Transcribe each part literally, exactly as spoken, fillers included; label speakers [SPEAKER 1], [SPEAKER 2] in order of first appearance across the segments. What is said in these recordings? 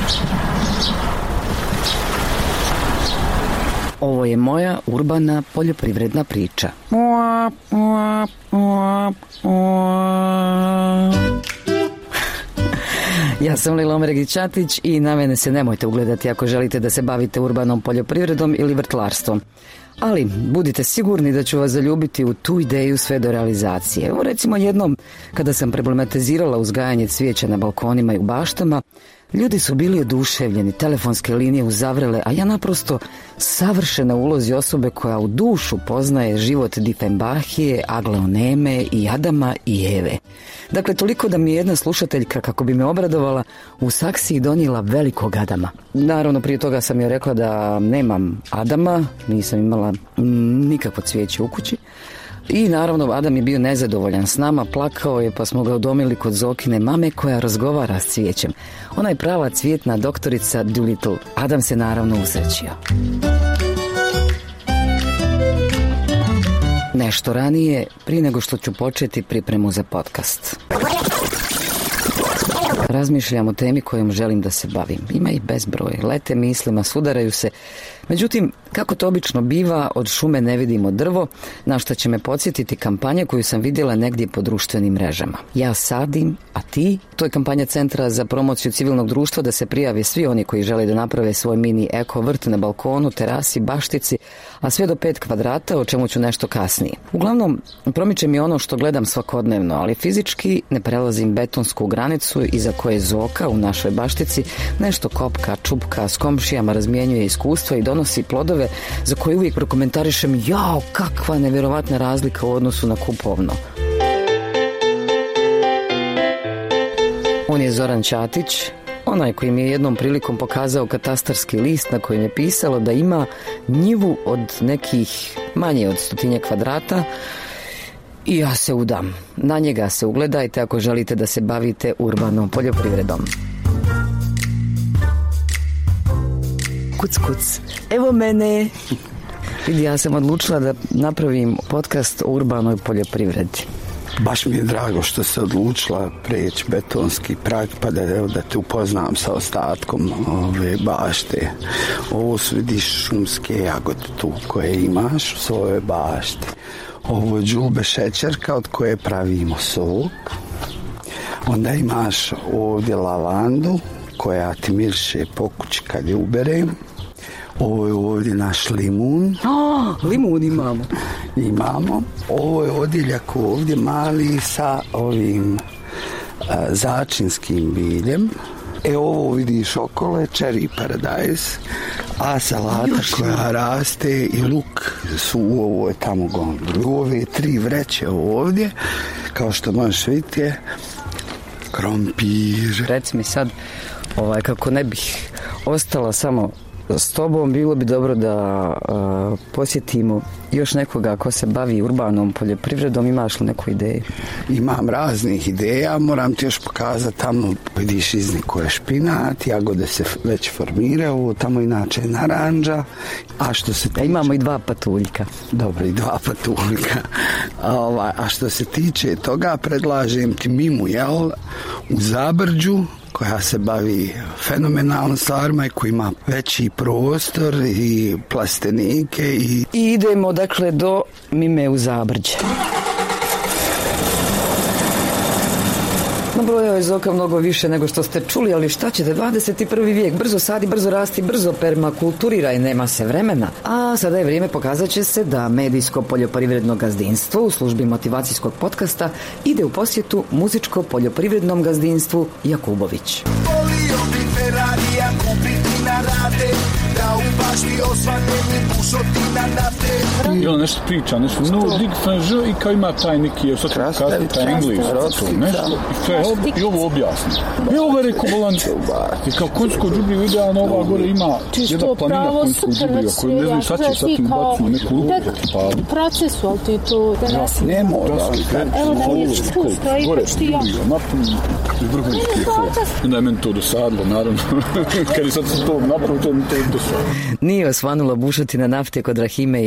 [SPEAKER 1] Ovo je moja urbana poljoprivredna priča. Ja sam Lila Omeregić-Ćatić i na mene se nemojte ugledati ako želite da se bavite urbanom poljoprivredom ili vrtlarstvom. Ali budite sigurni da ću vas zaljubiti u tu ideju sve do realizacije. Evo recimo jednom kada sam problematizirala uzgajanje cvijeća na balkonima i u baštama, ljudi su bili oduševljeni, telefonske linije uzavrele, a ja naprosto savršena u ulozi osobe koja u dušu poznaje život Difenbahije, Aglaoneme i Adama i Eve. Dakle, toliko da mi je jedna slušateljka, kako bi me obradovala, u Saksiji donijela velikog Adama. Naravno, prije toga sam joj rekla da nemam Adama, nisam imala nikakvo cvijeće u kući. I naravno Adam je bio nezadovoljan s nama, plakao je pa smo ga udomili kod Zokine mame koja razgovara s cvijećem. Ona je prava cvijetna doktorica Doolittle. Adam se naravno usrećio. Nešto ranije, prije nego što ću početi pripremu za podcast. Razmišljam o temi kojom želim da se bavim. Ima ih bezbroj, lete mislima, sudaraju se. Međutim, kako to obično biva, od šume ne vidimo drvo, na što će me podsjetiti kampanja koju sam vidjela negdje po društvenim mrežama. Ja sadim, a ti? To je kampanja Centra za promociju civilnog društva da se prijave svi oni koji žele da naprave svoj mini eko vrt na balkonu, terasi, baštici, a sve do pet kvadrata, o čemu ću nešto kasnije. Uglavnom, promiče mi ono što gledam svakodnevno, ali fizički ne prelazim betonsku granicu iza koje Zoka u našoj baštici nešto kopka, čupka, s komšijama razmjenjuje iskustva i donosi plodove za koje uvijek prokomentarišem: jao, kakva nevjerovatna razlika u odnosu na kupovno. On je Zoran Ćatić, onaj koji mi je jednom prilikom pokazao katastarski list na kojem je pisalo da ima njivu od nekih manje od stotinje kvadrata. I ja se udam. Na njega se ugledajte ako želite da se bavite urbanom poljoprivredom. Kuc, kuc. Evo mene. Vidi, ja sam odlučila da napravim podcast o urbanoj poljoprivredi.
[SPEAKER 2] Baš mi je drago što se odlučila preći betonski prag, pa da, evo, da te upoznam sa ostatkom ove bašte. Ovo su, vidiš, šumske jagode tu koje imaš u svojoj bašti. Ovo je đulbe šećerka od koje pravimo sok. Onda imaš ovdje lavandu koja ti miriše po kući kad je uberem. Ovo je ovdje naš limun.
[SPEAKER 1] Oh, limun imamo.
[SPEAKER 2] Imamo. Ovo je odiljak ovdje mali sa ovim a, začinskim biljem. E, ovo vidiš okolo je cherry paradise, a salata Još koja raste i luk su u ovoj tamo gondoli. Ove tri vreće ovdje, kao što možeš vidjeti, je krompir.
[SPEAKER 1] Reci mi sad, ovaj, kako ne bih ostala samo s tobom, bilo bi dobro da uh, posjetimo još nekoga ko se bavi urbanom poljoprivredom. Imaš li neku ideju?
[SPEAKER 2] Imam raznih ideja, moram ti još pokazati. Tamo vidiš izniku je špinat, jagode se već formiraju, tamo inače je naranđa. A što se tiče...
[SPEAKER 1] Imamo i dva patuljka.
[SPEAKER 2] Dobro, i dva patuljka. A, ovaj, a što se tiče toga, predlažem ti Mimu, jel, u Zabrđu, koja se bavi fenomenalno stvarima i koja ima veći prostor i plastenike. I,
[SPEAKER 1] I idemo dakle do Mime u Zabrđe. Nabrojao je Zoka mnogo više nego što ste čuli, ali šta ćete, dvadeset prvi vijek, brzo sadi, brzo rasti, brzo permakulturiraj, nema se vremena. A sada je vrijeme, pokazat će se da medijsko poljoprivredno gazdinstvo u službi motivacijskog podcasta ide u posjetu muzičko-poljoprivrednom gazdinstvu Jakubović. Volio bi Ferrarija kupiti na rate, da u bašti osvanjeni bušotina nafte.
[SPEAKER 3] I on nešto priča, nešto no dig fanžo i kao ima taj neki, sad ću kazati taj englis, nešto, i ovo objasni. I ovo je rekao Bolanče, i kao konjsko džubrivo idealno, ova gore ima jedna planina konjskog džubriva koju ne znam sad će sad im bacimo neku ruku da ti padu.
[SPEAKER 4] Procesu, ali ti to da nas
[SPEAKER 2] ne mora.
[SPEAKER 4] Evo da mi je tu stoji počti ja.
[SPEAKER 3] Napuni iz vrhunski je to. Onda je meni to dosadilo, naravno. Kad je sad to napravio, to mi to dosadilo.
[SPEAKER 1] Nije osvanula bušotina nafte kod Rahime i Brane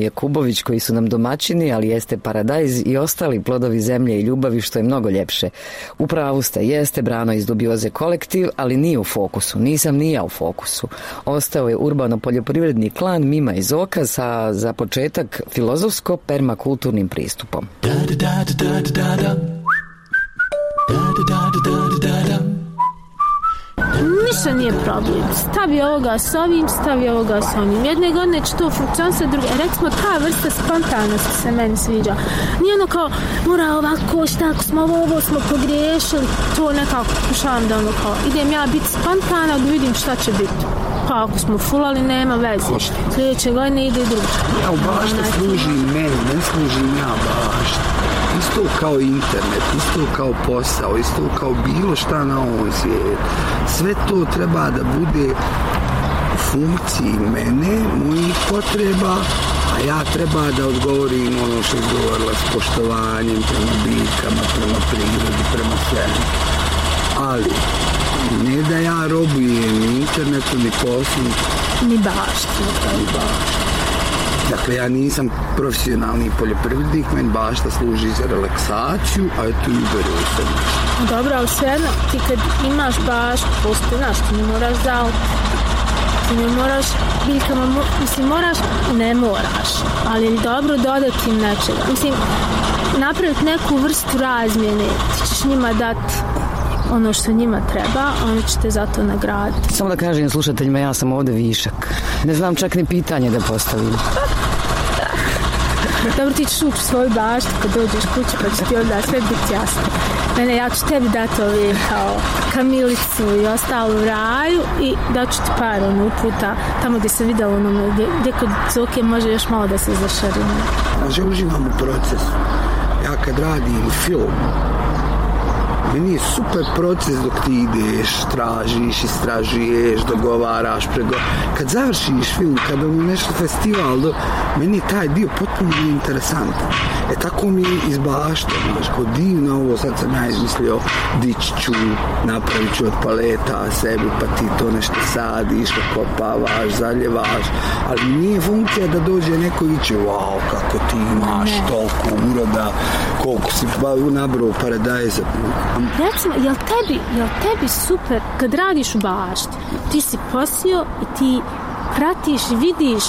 [SPEAKER 1] Jakubović koji su nam domaćini, ali jeste paradajz i ostali plodovi zemlje i ljubavi što je mnogo ljepše. U pravu ste, jeste Brano iz Dubioze kolektiv, ali nije u fokusu. Nisam ni ja u fokusu. Ostao je urbano-poljoprivredni klan Mima iz Oka sa, za početak, filozofsko-permakulturnim pristupom. Da, da, da, da, da, da. Da, da, da, da, da, da.
[SPEAKER 4] Ništa nije problem. Stavi ovoga s ovim, stavi ovoga s onim. Jedne godine će to funkcionisati, druge. Recimo, ta vrsta spontanosti se meni sviđa. Nije ono kao, mora ovako, šta ako smo ovo, ovo smo pogriješili. To nekako pokušavam da ono kao, idem ja biti spontana da vidim šta će biti. Pa ako smo fulali, nema veze. Sljedeće godine ide i drugo.
[SPEAKER 2] Ja u bašta služim meni, ne služim ja bašta. Isto kao internet, isto kao posao, isto kao bilo šta na ovom svijetu. Sve to treba da bude u funkciji mene, mojih potreba, a ja treba da odgovorim ono što je govorila s poštovanjem prema biljkama, prema prirodi, prema svemu. Ali, ne da ja robujem ni internetu, ni poslu,
[SPEAKER 4] ni bašti.
[SPEAKER 2] Ni bašti. Dakle, ja nisam profesionalni poljoprivrednik, meni bašta služi za relaksaciju, a je tu i uberuju se nešto.
[SPEAKER 4] Dobro, ali svejedno, ti kad imaš baštu, postoji, znaš, ti ne moraš zaliti, ti ne moraš biljkama, mislim, moraš, ne moraš, ali je dobro dodati im nečega. Mislim, napraviti neku vrstu razmjene, ti ćeš njima dati ono što njima treba, oni će te zato nagraditi.
[SPEAKER 1] Samo da kažem slušateljima, ja sam ovdje višak. Ne znam čak ni pitanje da postavim.
[SPEAKER 4] Dobro, ti ćeš ući u svoju baštu kad dođeš kući, pa će ti onda sve biti jasno. Mene, ja ću tebi dati ove kao kamilicu i ostalo u raju i daću ti par ono uputa tamo gdje sam vidjela ono gdje, gdje kod Zoke može još malo da se zašarimo.
[SPEAKER 2] Znači, uživam u procesu. Ja kad radim film, meni je super proces dok ti ideš, tražiš, istražuješ, dogovaraš, pregovaraš. Kad završiš film, kad ono nešto festival, do, meni je taj dio potpuno interesantan. E tako mi je iz bašte, znaš, kao divno ovo, sad sam ja izmislio, dići ću, napravit ću od paleta sebi, pa ti to nešto sadiš, kopavaš, zaljevaš, ali nije funkcija da dođe neko i će, wow, kako ti imaš toliko uroda, koliko si nabrao paradajza.
[SPEAKER 4] Recimo, jel tebi, jel tebi super kad radiš u bašti, ti si posio i ti pratiš i vidiš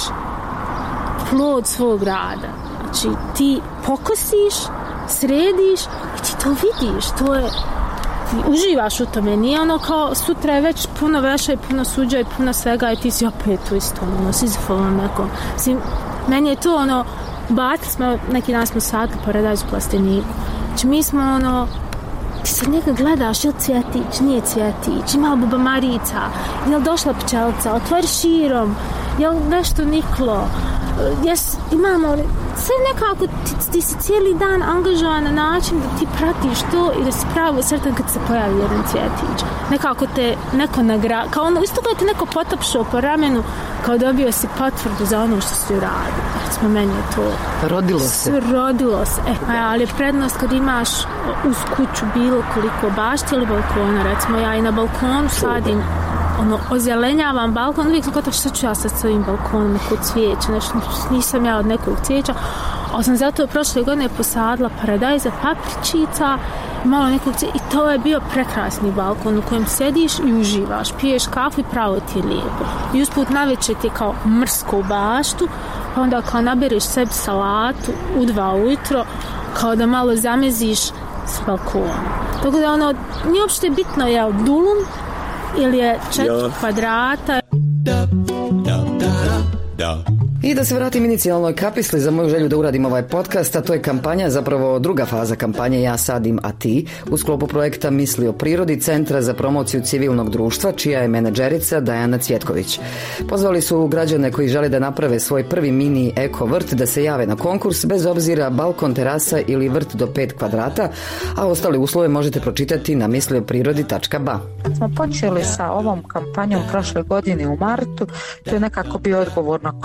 [SPEAKER 4] plod svog rada. Znači, ti pokosiš, središ i ti to vidiš, to je, ti uživaš u tome, nije ono kao sutra je već puno veša i puno suđa i puno svega i ti si opet u isto, ono, Sizifovom nekom. Mislim, meni je to ono, batili smo, neki dan smo sadili paradajz u plasteniku. Znači, mi smo ono, ti sad njega gledaš, je li cvjetić, nije cvjetić, ima li bubamarica, je li došla pčelica, otvori širom, je li nešto niklo, jes, imamo, sve nekako ti, ti si cijeli dan angažovan na način da ti pratiš to i da si pravo sretan kad se pojavi jedan cvjetić. Nekako te neko nagra, kao ono, isto kao te neko potapšao po ramenu, kao dobio si potvrdu za ono što si uradio. Recimo, meni je to...
[SPEAKER 1] Rodilo se.
[SPEAKER 4] Rodilo se. E, ali je prednost kad imaš uz kuću bilo koliko bašti ili balkona. Recimo, ja i na balkonu sadim, ono, ozelenjavam balkon, uvijek sam gotovo što ću ja sad s ovim balkonom, neko cvijeće, nešto, nisam ja od nekog cvijeća, ali sam zato prošle godine posadila paradajza, papričica, malo nekog cvijeća i to je bio prekrasni balkon u kojem sediš i uživaš, piješ kafu i pravo ti je lijepo. I usput navečer ti je kao mrsko u baštu, pa onda kao nabereš sebi salatu u dva ujutro, kao da malo zameziš s balkonom. Tako da ono, nije uopšte bitno je od dulum, ili je četiri ja. kvadrata. Da, da,
[SPEAKER 1] da, da. I da se vratim inicijalnoj kapisli za moju želju da uradim ovaj podcast, a to je kampanja, zapravo druga faza kampanje Ja sadim, a ti, u sklopu projekta Misli o prirodi Centra za promociju civilnog društva, čija je menadžerica Dajana Cvjetković. Pozvali su građane koji žele da naprave svoj prvi mini eko vrt da se jave na konkurs, bez obzira balkon, terasa ili vrt do pet kvadrata, a ostale uslove možete pročitati na mislioprirodi tačka ba.
[SPEAKER 5] Smo počeli sa ovom kampanjom prošle godine u martu, to je nekako bio odgovor na COVID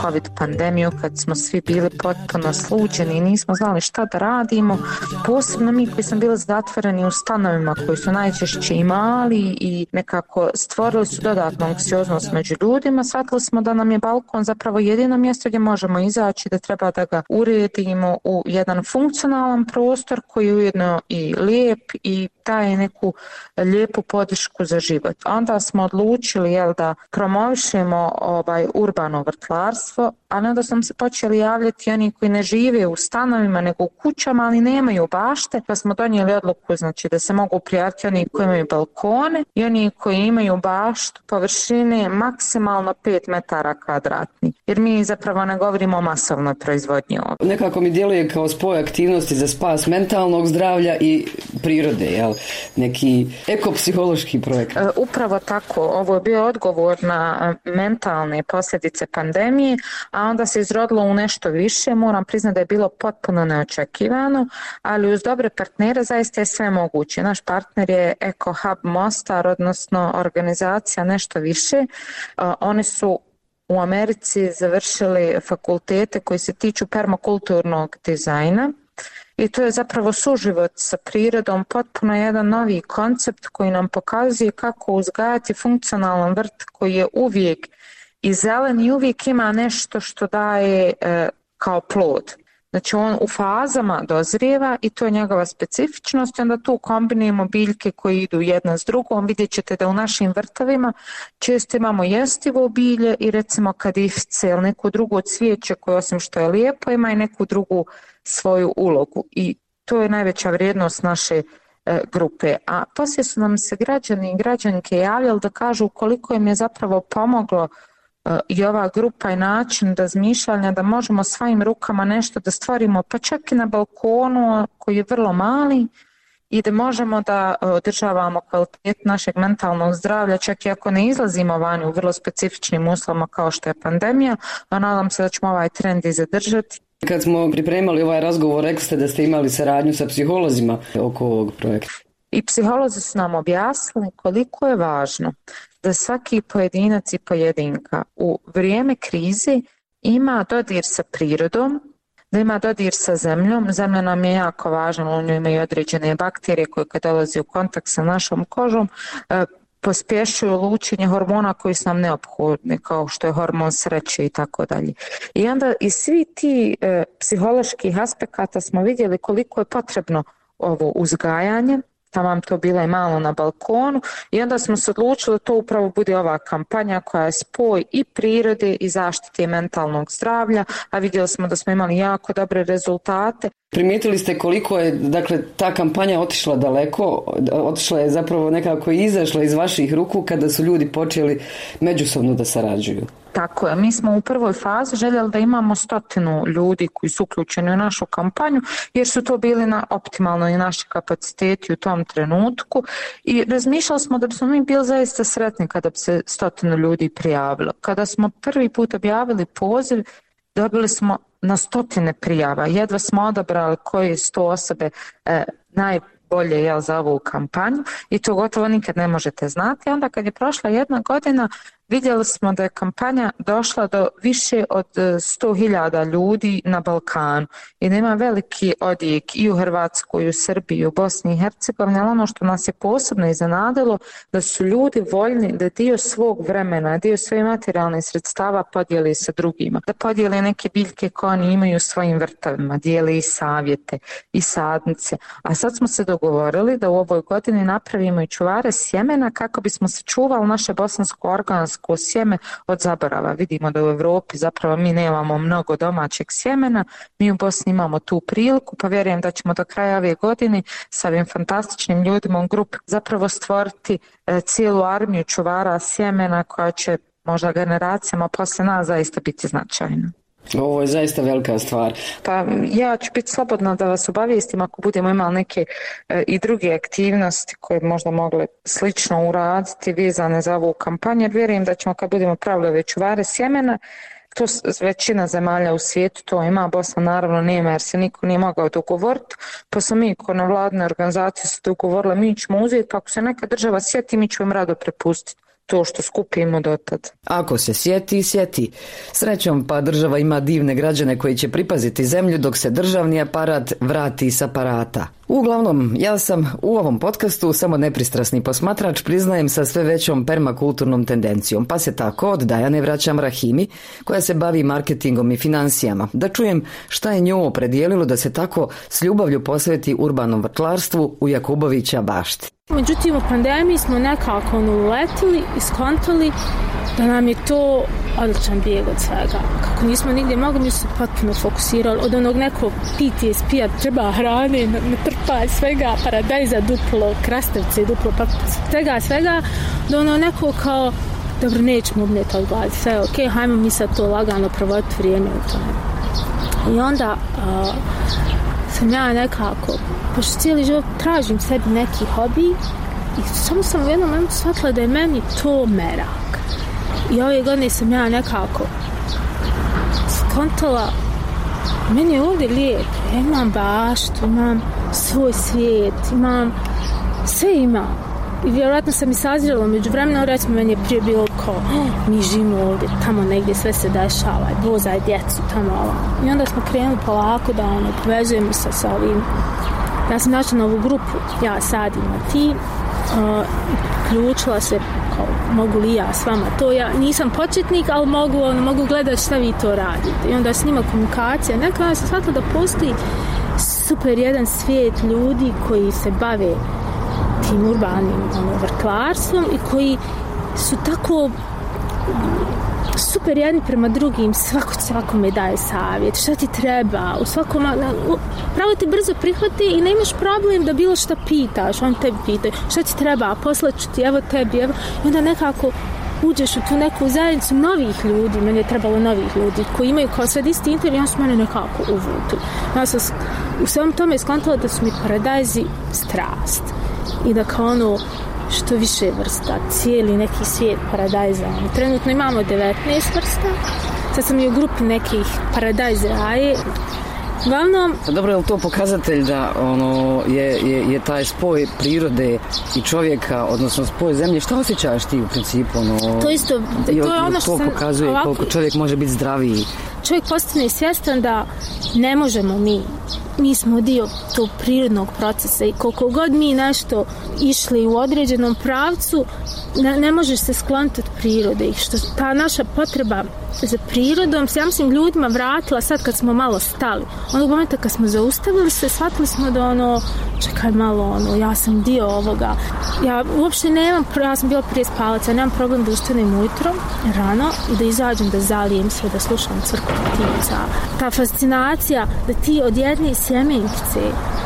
[SPEAKER 5] pandemiju, kad smo svi bili potpuno sluđeni i nismo znali šta da radimo, posebno mi koji smo bili zatvoreni u stanovima koji su najčešće i mali i nekako stvorili su dodatnu anksioznost među ljudima, shvatili smo da nam je balkon zapravo jedino mjesto gdje možemo izaći, da treba da ga uredimo u jedan funkcionalan prostor koji je ujedno i lijep i daje neku lijepu podršku za život. Onda smo odlučili jel, da promovišemo ovaj urbano vrtlarstvo, ali onda smo se počeli javljati oni koji ne žive u stanovima nego u kućama, ali nemaju bašte, pa smo donijeli odluku znači, da se mogu prijaviti oni koji imaju balkone i oni koji imaju baštu površine maksimalno pet metara kvadratnih. Jer mi zapravo ne govorimo o masovnoj proizvodnji ovdje.
[SPEAKER 1] Nekako mi djeluje kao spoj aktivnosti za spas mentalnog zdravlja i prirode, jel? Neki ekopsihološki projekt.
[SPEAKER 5] E, upravo tako, ovo je bio odgovor na mentalne posljedice pandemije, a onda se izrodilo u nešto više. Moram priznati da je bilo potpuno neočekivano, ali uz dobre partnere zaista je sve moguće. Naš partner je Eko Hub Mostar, odnosno organizacija Nešto više. E, oni su u Americi završili fakultete koji se tiču permakulturnog dizajna. I to je zapravo suživot sa prirodom, potpuno jedan novi koncept koji nam pokazuje kako uzgajati funkcionalan vrt koji je uvijek i zelen i uvijek ima nešto što daje e, kao plod. Znači on u fazama dozrijeva i to je njegova specifičnost i onda tu kombinujemo biljke koje idu jedna s drugom. Vidjet ćete da u našim vrtovima često imamo jestivo bilje i recimo kadifice ili neku drugu cvijeće koje osim što je lijepo ima i neku drugu svoju ulogu i to je najveća vrijednost naše e, grupe. A poslije su nam se građani i građanke javljali da kažu koliko im je zapravo pomoglo e, i ova grupa i način razmišljanja da možemo svojim rukama nešto da stvorimo, pa čak i na balkonu koji je vrlo mali i da možemo da održavamo kvalitet našeg mentalnog zdravlja, čak i ako ne izlazimo vani u vrlo specifičnim uslovima kao što je pandemija, a nadam se da ćemo ovaj trend i zadržati.
[SPEAKER 1] Kad smo pripremali ovaj razgovor, rekli ste da ste imali saradnju sa psiholozima oko ovog projekta.
[SPEAKER 5] I psiholozi su nam objasnili koliko je važno da svaki pojedinac i pojedinka u vrijeme krize ima dodir sa prirodom, da ima dodir sa zemljom. Zemlja nam je jako važna, u njoj imaju određene bakterije koje kad dolazi u kontakt sa našom kožom pospješuju lučenje hormona koji su nam neophodni, kao što je hormon sreće i tako dalje. I onda iz svi ti e, psiholoških aspekata smo vidjeli koliko je potrebno ovo uzgajanje, tamo vam to bila i malo na balkonu i onda smo se odlučili da to upravo bude ova kampanja koja je spoj i prirode i zaštite mentalnog zdravlja, a vidjeli smo da smo imali jako dobre rezultate.
[SPEAKER 1] Primijetili ste koliko je, dakle, ta kampanja otišla daleko, otišla je zapravo nekako izašla iz vaših ruku kada su ljudi počeli međusobno da sarađuju.
[SPEAKER 5] Tako je, mi smo u prvoj fazi željeli da imamo stotinu ljudi koji su uključeni u našu kampanju jer su to bili na optimalno i naši kapaciteti u tom trenutku i razmišljali smo da bismo mi bili zaista sretni kada bi se stotinu ljudi prijavilo. Kada smo prvi put objavili poziv, dobili smo na stotine prijava, jedva smo odabrali koje sto osobe e, najbolje jel, za ovu kampanju i to gotovo nikad ne možete znati. Onda kad je prošla jedna godina vidjeli smo da je kampanja došla do više od sto hiljada ljudi na Balkanu i da ima veliki odjek i u Hrvatskoj, i u Srbiji, i u Bosni i Hercegovini, ali ono što nas je posebno iznenadilo da su ljudi voljni da dio svog vremena, dio svoje materijalne sredstava podijeli sa drugima, da podijeli neke biljke koje oni imaju u svojim vrtovima, dijeli i savjete i sadnice. A sad smo se dogovorili da u ovoj godini napravimo i čuvare sjemena kako bismo sačuvali naše bosansko organsko sjeme od zaborava. Vidimo da u Europi zapravo mi nemamo mnogo domaćeg sjemena, mi u Bosni imamo tu priliku, pa vjerujem da ćemo do kraja ove godine sa ovim fantastičnim ljudima u grupi zapravo stvoriti e, cijelu armiju čuvara sjemena koja će možda generacijama poslije nas zaista biti značajna.
[SPEAKER 1] Ovo je zaista velika stvar.
[SPEAKER 5] Pa ja ću biti slobodna da vas obavijestim ako budemo imali neke e, i druge aktivnosti koje možda mogle slično uraditi vezane za ovu kampanju, jer vjerujem da ćemo kad budemo pravili ove čuvare sjemena, to većina zemalja u svijetu to ima, Bosna naravno nema jer se niko nije mogao dogovoriti, pa smo mi ko nevladne organizacije se dogovorile, mi ćemo uzeti, pa ako se neka država sjeti, mi ćemo im rado prepustiti to što skupimo dotad.
[SPEAKER 1] Ako se sjeti, sjeti. Srećom pa država ima divne građane koji će pripaziti zemlju dok se državni aparat vrati s aparata. Uglavnom, ja sam u ovom podcastu samo nepristrasni posmatrač, priznajem, sa sve većom permakulturnom tendencijom, pa se tako od Dajane vraćam Rahimi, koja se bavi marketingom i financijama, da čujem šta je nju opredijelilo da se tako s ljubavlju posveti urbanom vrtlarstvu u Jakubovića bašti.
[SPEAKER 4] Međutim, u pandemiji smo nekako uletili i skontali da nam je to odličan bijeg od svega. Kako nismo nigdje mogli, mi smo potpuno fokusirali od onog nekog P T S P-a, treba hrane, natrpaj svega, paradajza duplo, krastavce duplo, pa svega, svega, do ono neko kao, dobro, nećemo umjeti od gladi, sve ok, hajmo mi sad to lagano provoditi vrijeme u tome. I onda uh, sam ja nekako, pošto cijeli život tražim sebi neki hobi i samo sam u jednom momentu shvatila da je meni to merak. I ove godine sam ja nekako skontala, meni je ovdje lijepo, ja imam baštu, imam svoj svijet, imam, sve imam. I vjerojatno sam i sazrela, među vremena, recimo, meni je prije bilo kao, oh, mi živimo ovdje, tamo negdje sve se dešava, vozaj djecu, tamo ovo. I onda smo krenuli polako da ono, povezujemo se sa ovim. Ja sam našla novu grupu, ja sadim na ti, uh, ključila se, kao, mogu li ja s vama to, ja nisam početnik, ali mogu, ono, mogu gledati šta vi to radite. I onda s njima komunikacija, nekada sam shvatila da postoji super jedan svijet ljudi koji se bave tim urbanim ono, vrtlarstvom i koji su tako super jedni prema drugim, svako svakome daje savjet, šta ti treba, u svakom, pravo te brzo prihvati i nemaš problem da bilo šta pitaš, on tebi pitaju, šta ti treba, poslaću ti, evo tebi, evo, i onda nekako uđeš u tu neku zajednicu novih ljudi, meni je trebalo novih ljudi koji imaju kao sad isti interes i on su mene nekako uvukli. Ja sam u svem tome skontala da su mi paradajzi strast i da kao ono što više vrsta, cijeli neki svijet paradajza. Trenutno imamo devetnaest vrsta, sad sam i u grupi nekih paradajz raje. Uglavnom,
[SPEAKER 1] dobro, je li to pokazatelj da ono, je, je, je taj spoj prirode i čovjeka, odnosno spoj zemlje, šta osjećaš ti u principu? Ono,
[SPEAKER 4] to isto, to je ono što
[SPEAKER 1] sam... To pokazuje ovako, koliko čovjek može biti zdraviji.
[SPEAKER 4] Čovjek postane svjestan da ne možemo mi, mi smo dio tog prirodnog procesa i koliko god mi nešto išli u određenom pravcu, ne, ne možeš se skloniti od prirode i što ta naša potreba za prirodom se, ja mislim, ljudima vratila sad kad smo malo stali. Onog momenta kad smo zaustavili se, shvatili smo da ono, čekaj malo, ono, ja sam dio ovoga. Ja uopšte nemam, ja sam bila prije spavaca, ja nemam problem da ustanem ujutro, rano, i da izađem, da zalijem sve, da slušam crkvu ptica. Ta fascinacija da ti od jedne sjemenkice,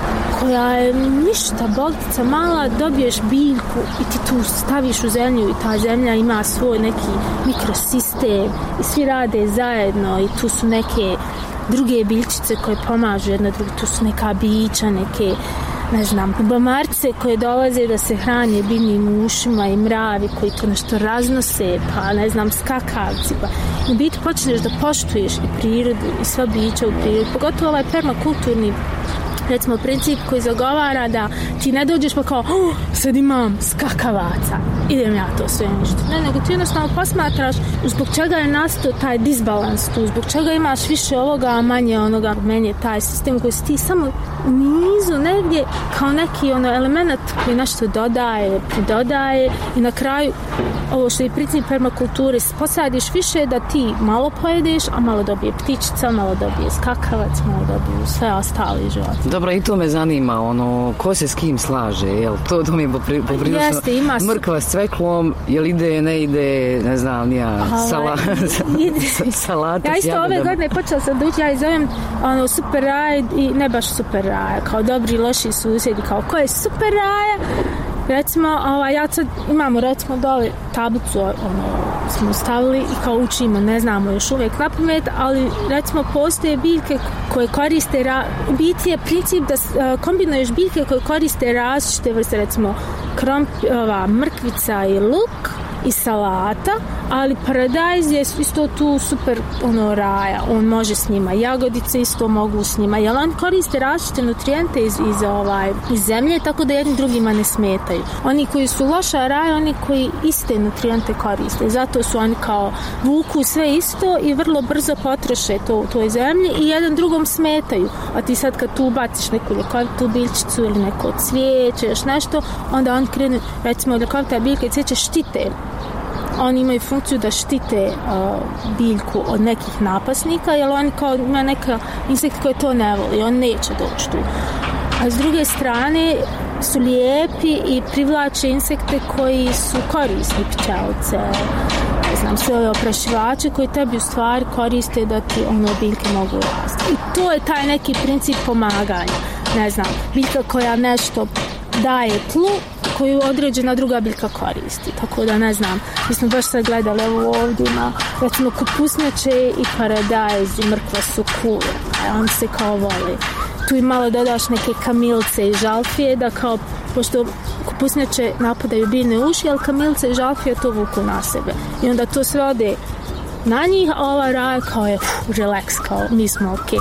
[SPEAKER 4] koja je ništa, bogtica mala, dobiješ biljku i ti tu staviš u zemlju i ta zemlja ima svoj neki mikrosistem i svi rade zajedno i tu su neke druge biljčice koje pomažu jedna druga, tu su neka bića, neke, ne znam, bamarce koje dolaze da se hrane biljnim ušima i mravi koji to nešto raznose, pa ne znam, skakavci, pa u biti počneš da poštuješ i prirodu i sva bića u prirodu, pogotovo ovaj permakulturni, recimo, princip koji zagovara da ti ne dođeš pa kao, oh, sad imam skakavaca, idem ja to sve ništa. Ne, nego ti jednostavno posmatraš zbog čega je nastao taj disbalans tu, zbog čega imaš više ovoga, a manje onoga. Meni je taj sistem koji si ti samo u nizu negdje kao neki ono element koji nešto dodaje, pridodaje i na kraju ovo što je princip permakulture, posadiš više da ti malo pojedeš, a malo dobije ptičica, malo dobije skakavac, malo dobije sve ostali životinje.
[SPEAKER 1] Dobro, i to me zanima, ono, ko se s kim slaže, jel? To, to mi je popri, poprilično
[SPEAKER 4] Jeste, ima...
[SPEAKER 1] mrkva s cveklom, jel ide, ne ide, ne znam, nija, sala, salata.
[SPEAKER 4] Ja isto ove godine počela sam da ući, ja izovem ono, super raja i ne baš super raja, kao dobri i loši susjedi, kao ko je super raja. Recimo, ovaj, ja sad imamo recimo dole tablicu, ono, smo stavili i kao učimo, ne znamo još uvijek na pamet, ali recimo postoje biljke koje koriste, ra... biti je princip da uh, kombinuješ biljke koje koriste različite vrste, recimo kromp, ova, mrkvica i luk i salata, ali paradajz je isto tu super ono raja. On može s njima, jagodice isto mogu s njima, jer on koriste različite nutrijente iz, iz, ovaj, iz zemlje, tako da jedni drugima ne smetaju. Oni koji su loša raja, oni koji iste nutrijente koriste. Zato su oni kao vuku sve isto i vrlo brzo potroše to u toj zemlji i jedan drugom smetaju. A ti sad kad tu baciš neku ljekovitu biljčicu ili neko cvijeće, još nešto, onda on krenu, recimo ljekovita biljka i cvijeće štite. Oni imaju funkciju da štite uh, biljku od nekih napasnika, jer oni kao ima neka insekt koji to ne voli, on neće doći tu. A s druge strane su lijepi i privlače insekte koji su korisni, pčelice, ne znam, sve ove oprašivače koji tebi u stvari koriste da ti ono biljke mogu rasti. I to je taj neki princip pomaganja. Ne znam, biljka koja nešto daje tlu, koju određena druga biljka koristi. Tako da ne znam, mi smo baš sad gledali evo ovdje na, recimo, kupusnjače i paradajz i mrkva su cool, a on se kao voli. Tu i malo dodaš neke kamilce i žalfije, da kao, pošto kupusnjače napadaju biljne uši, ali kamilce i žalfije to vuku na sebe. I onda to sve ode na njih, a ova raja kao je uf, relax, kao mi smo okej.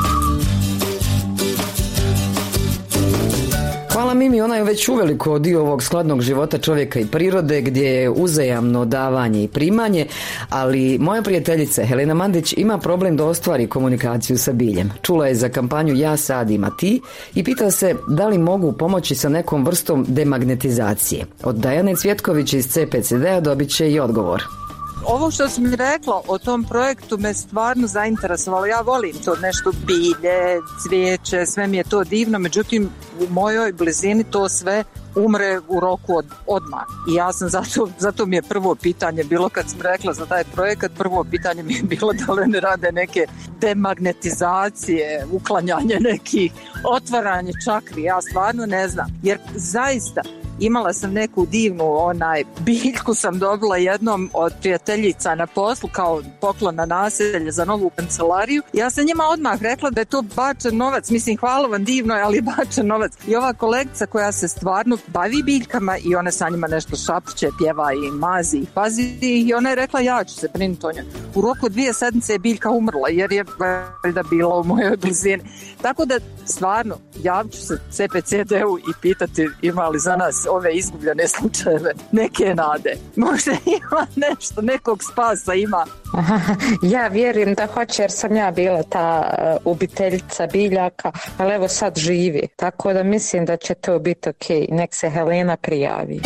[SPEAKER 1] Hvala Mimi, ona je već uveliko dio ovog skladnog života čovjeka i prirode gdje je uzajamno davanje i primanje, ali moja prijateljica Helena Mandić ima problem da ostvari komunikaciju sa biljem. Čula je za kampanju Ja sadim, a ti i pita se da li mogu pomoći sa nekom vrstom demagnetizacije. Od Dajane Cvjetković iz C P C D-a dobit će i odgovor.
[SPEAKER 6] Ovo što sam mi rekla o tom projektu me stvarno zainteresovalo. Ja volim to nešto bilje, cvijeće, sve mi je to divno, međutim u mojoj blizini to sve umre u roku od, odmah. I ja sam zato, zato mi je prvo pitanje bilo kad sam rekla za taj projekat, prvo pitanje mi je bilo da li ne rade neke demagnetizacije, uklanjanje nekih, otvaranje čakri, ja stvarno ne znam. Jer zaista imala sam neku divnu onaj biljku sam dobila jednom od prijateljica na poslu kao poklon na naselje za novu kancelariju. Ja sam njima odmah rekla da je to bačen novac. Mislim, hvala vam, divno je, ali bačen novac. I ova kolegica koja se stvarno bavi biljkama i ona sa njima nešto šapće, pjeva i mazi i pazi i ona je rekla ja ću se brinuti o njoj. U roku dvije sedmice je biljka umrla jer je valjda bila u mojoj blizini. Tako da stvarno javit ću se C P C D-u i pitati ima li za nas ove izgubljene slučajeve neke nade. Možda ima nešto, nekog spasa ima.
[SPEAKER 5] Ja vjerujem da hoće jer sam ja bila ta uh, ubiteljica biljaka, ali evo sad živi. Tako da mislim da će to biti okej. Nek se Helena prijavi.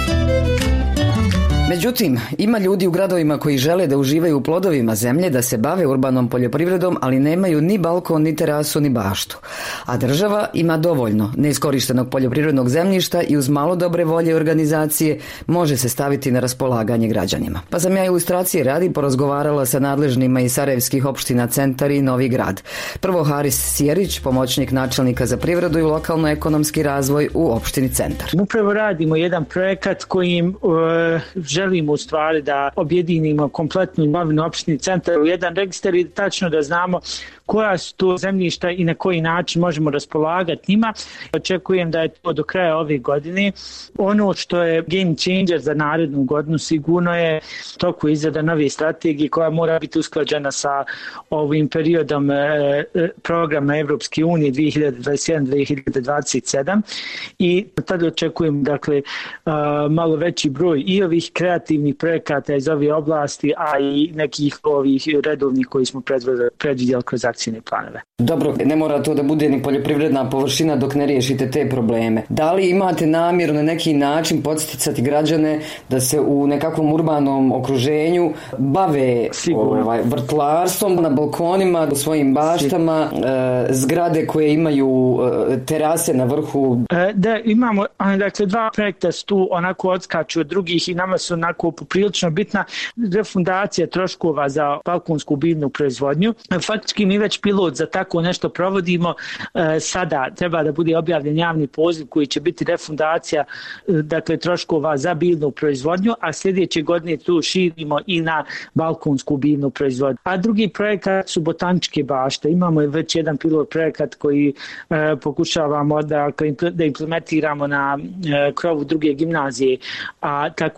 [SPEAKER 1] Međutim, ima ljudi u gradovima koji žele da uživaju u plodovima zemlje, da se bave urbanom poljoprivredom, ali nemaju ni balkon, ni terasu, ni baštu. A država ima dovoljno neiskorištenog poljoprivrednog zemljišta i uz malo dobre volje organizacije može se staviti na raspolaganje građanima. Pa sam ja ilustracije radi porazgovarala sa nadležnima iz sarajevskih opština Centar i Novi Grad. Prvo Haris Sjerić, pomoćnik načelnika za privredu i lokalno-ekonomski razvoj u opštini Centar.
[SPEAKER 7] Upravo radimo jedan projekat kojim uh, želimo u stvari da objedinimo kompletnu imovinu opštine Centar u jedan registar i tačno da znamo koja su to zemljišta i na koji način možemo raspolagati njima. Očekujem da je to do kraja ove godine. Ono što je game changer za narednu godinu sigurno je toku izrada nove strategije koja mora biti usklađena sa ovim periodom e, programa Evropske unije dvije hiljade dvadeset jedan do dvije hiljade dvadeset sedam i tada očekujem dakle a, malo veći broj i ovih kreativnih projekata iz ove oblasti, a i nekih ovih redovnih koji smo predvidjeli kroz akcijne planove.
[SPEAKER 1] Dobro, ne mora to da bude ni poljoprivredna površina dok ne riješite te probleme. Da li imate namjeru na neki način podsticati građane da se u nekakvom urbanom okruženju bave ovaj, vrtlarstvom na balkonima, u svojim baštama, e, zgrade koje imaju e, terase na vrhu?
[SPEAKER 7] E, da, imamo, dakle, dva projekta su tu onako odskaču od drugih i nama su onako poprilično bitna refundacija troškova za balkonsku biljnu proizvodnju. Faktički mi već pilot za tako nešto provodimo. E, sada treba da bude objavljen javni poziv koji će biti refundacija dakle troškova za biljnu proizvodnju, a sljedeće godine tu širimo i na balkonsku biljnu proizvodnju. A drugi projekat su botaničke bašte. Imamo već jedan pilot projekat koji e, pokušavamo da, da implementiramo na e, krovu druge gimnazije, a tako nešto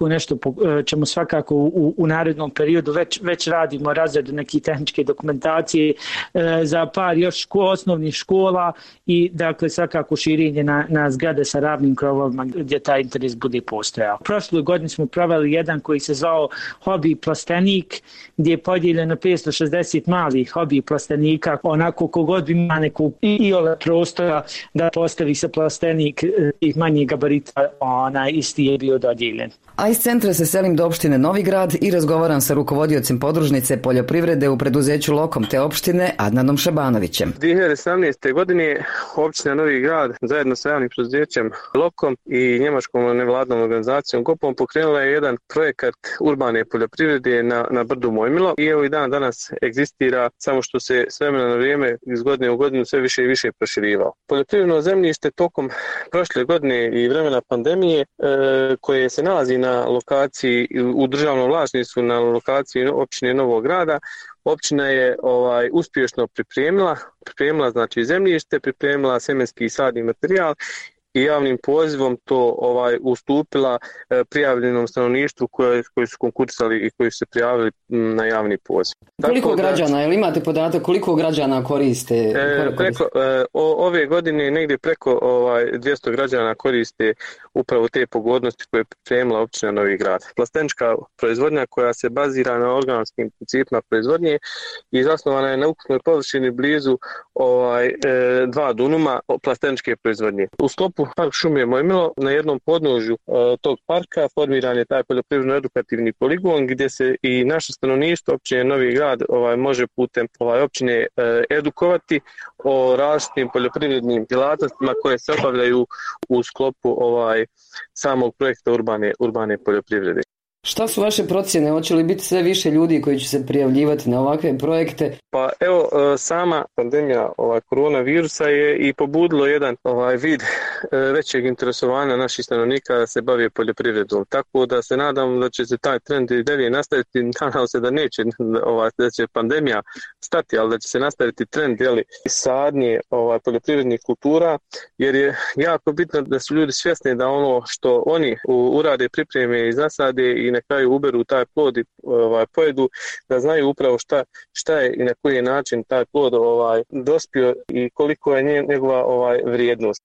[SPEAKER 7] ćemo svakako u, u narednom periodu, već, već radimo razredu neke tehničke dokumentacije za par još ško, osnovnih škola i dakle svakako širenje na, na zgrade sa ravnim krovovima gdje taj interes bude postojao. Prošle godine smo proveli jedan koji se zvao Hobi plastenik, gdje je podijeljeno petsto šezdeset malih hobi plastenika, onako kogod ima neku iole prostora da postavi se plastenik tih manjih gabarita, onaj isti je bio dodijeljen.
[SPEAKER 1] A iz centra se selim do opštine Novi Grad i razgovaram sa rukovodiocem podružnice poljoprivrede u preduzeću Lokom te opštine Adnanom Šabanovićem.
[SPEAKER 8] dvije hiljade sedamnaeste. godine opština Novi Grad zajedno sa javnim preduzećem Lokom i njemačkom nevladnom organizacijom Gopom pokrenula je jedan projekat urbane poljoprivrede na, na brdu Mojmilo i evo i dan danas egzistira, samo što se s vremena na vrijeme iz godine u godinu sve više i više proširivao. Poljoprivredno zemljište tokom prošle godine i vremena pandemije e, koje se nalazi na lokaciji u državnom vlasništvu na lokaciji općine Novog Grada, općina je ovaj uspješno pripremila, pripremila znači zemljište, pripremila semenski i sadni materijal i javnim pozivom to ovaj ustupila e, prijavljenom stanovništvu koje, koji su konkursali i koji su se prijavili m, na javni poziv.
[SPEAKER 1] Koliko Tako građana, da, jel imate podatak koliko građana koriste?
[SPEAKER 8] E, preko, e, o, ove godine negdje preko ovaj, dvjesto građana koriste upravo te pogodnosti koje je pripremila općina Novi Grad. Plastenička proizvodnja koja se bazira na organskim principima proizvodnje i zasnovana je na ukupnoj površini blizu ovaj, e, dva dunuma plasteničke proizvodnje. U sklopu Park šume Mojmilo na jednom podnožju e, tog parka formiran je taj poljoprivredno-edukativni poligon gdje se i naše stanovništvo općine Novi Grad ovaj, može putem ovaj, općine e, edukovati o različitim poljoprivrednim djelatnostima koje se obavljaju u sklopu ovaj, samog projekta urbane, urbane poljoprivrede.
[SPEAKER 1] Šta su vaše procjene? Hoće li biti sve više ljudi koji će se prijavljivati na ovakve projekte?
[SPEAKER 8] Pa evo, sama pandemija ovaj, koronavirusa je i pobudilo jedan ovaj, vid većeg interesovanja naših stanovnika da se bave poljoprivredom. Tako da se nadam da će se taj trend i dalje nastaviti. Nadam se da neće, ovaj, da će pandemija stati, ali da će se nastaviti trend jeli, sadnje ovaj, poljoprivrednih kultura, jer je jako bitno da su ljudi svjesni da ono što oni urade, pripreme i zasade i na kraju uberu taj plod i ovaj, pojedu, da znaju upravo šta, šta je i na koji način taj plod ovaj, dospio i koliko je njegova ovaj, vrijednost.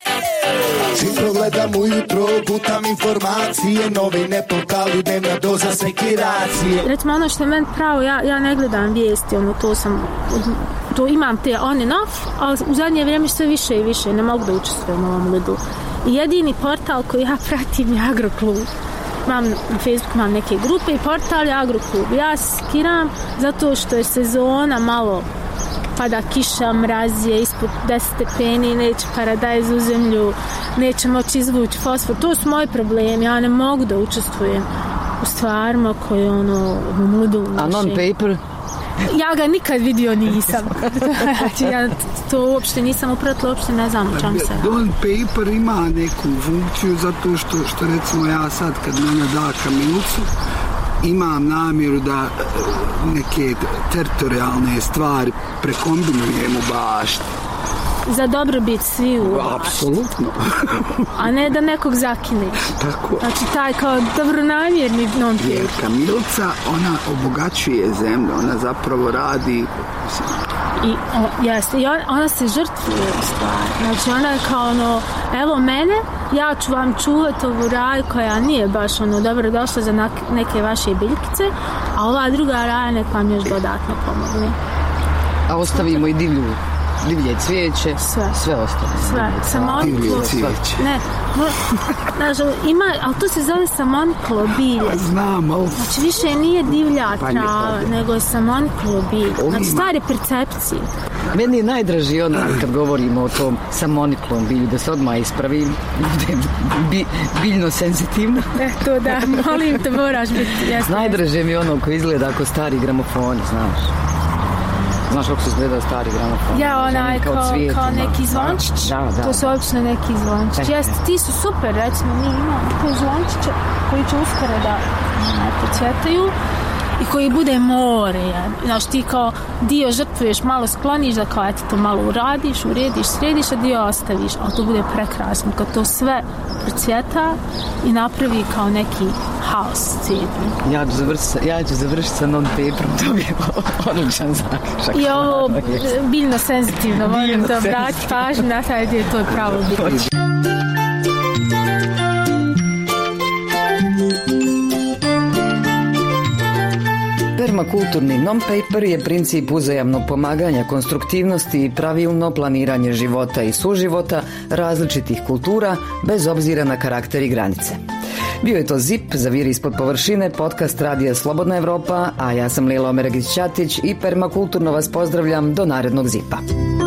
[SPEAKER 9] Čim progledam ujutro, gutam informacije, novine, portali, dnevna doza sekiracije.
[SPEAKER 4] Recimo ono što je meni pravo, ja, ja ne gledam vijesti, ono, to sam, to imam te on and off, ali u zadnje vrijeme sve više i više, ne mogu da učestvujem u ovom lidu. I jedini portal koji ja pratim je Agroklub. Imam na Facebooku imam neke grupe i portal je Agroklub. Ja skiram zato što je sezona malo pada kiša, mraz je ispod deset stepeni, neće paradajz u zemlju, neće moći izvući fosfor. To su moji problemi, ja ne mogu da učestvujem u stvarima koje ono u mudu.
[SPEAKER 1] A non-paper?
[SPEAKER 4] Ja ga nikad vidio nisam. Znači, ja to uopšte nisam upratila, uopšte ne znam o čemu se.
[SPEAKER 2] Don paper ima neku funkciju zato što, što recimo ja sad kad mene da kamilicu imam namjeru da neke teritorijalne stvari prekombinujem u bašti.
[SPEAKER 4] Za dobrobit svi u
[SPEAKER 2] apsolutno.
[SPEAKER 4] A ne da nekog zakine.
[SPEAKER 2] Tako.
[SPEAKER 4] Znači taj kao dobronamjerni non-paper.
[SPEAKER 2] Jer kamilica, ona obogaćuje zemlju, ona zapravo radi...
[SPEAKER 4] I, o, jeste, i on, ona se žrtvuje u stvari. Znači ona je kao ono, evo mene, ja ću vam čuvati ovu raju koja nije baš ono dobro došla za neke vaše biljkice, a ova druga raja nek vam još dodatno pomogne.
[SPEAKER 1] A ostavimo i divlju divlje cvijeće, sve, sve ostane.
[SPEAKER 4] Sve, samoniklo. Ne, znači, ima, ali to se zove samoniklo bilje.
[SPEAKER 2] Znam, ali...
[SPEAKER 4] Znači, više nije divlja trava, nego je samoniklo bilje. Znači, stvari percepcije.
[SPEAKER 1] Meni je najdraži ono kad govorimo o tom samoniklom bilju, da se odmah ispravim, budem bi, biljno senzitivno.
[SPEAKER 4] E, to da, molim te, moraš biti. Jesno,
[SPEAKER 1] najdraže mi je ono ko izgleda ako stari gramofoni, znaš. Znaš kako se izgleda stari gramofon?
[SPEAKER 4] Ja, onaj kao, kao, kao neki zvončić.
[SPEAKER 1] Da, da.
[SPEAKER 4] To su obično neki zvončić. Jeste, ti su super, recimo, mi imamo te zvončiće koji će uskoro da ne, podsvjetaju. i koji bude more, ja. Znaš, ti kao dio žrtvuješ, malo skloniš da kao eto to malo uradiš, urediš, središ, a dio ostaviš, ali to bude prekrasno kad to sve procvjeta i napravi kao neki haos cijeli.
[SPEAKER 1] Ja ću završiti, ja ću završiti sa non-paperom, to bi je odličan zaključak.
[SPEAKER 4] I ovo biljno senzitivno, moram da vrati pažnju na taj dio, to je pravo biti.
[SPEAKER 1] Permakulturni non-paper je princip uzajamnog pomaganja, konstruktivnosti i pravilno planiranje života i suživota različitih kultura bez obzira na karakter i granice. Bio je to Zip, Zaviri ispod površine, podcast Radija Slobodna Evropa, a ja sam Lila Omeragić-Ćatić i permakulturno vas pozdravljam do narednog Zipa.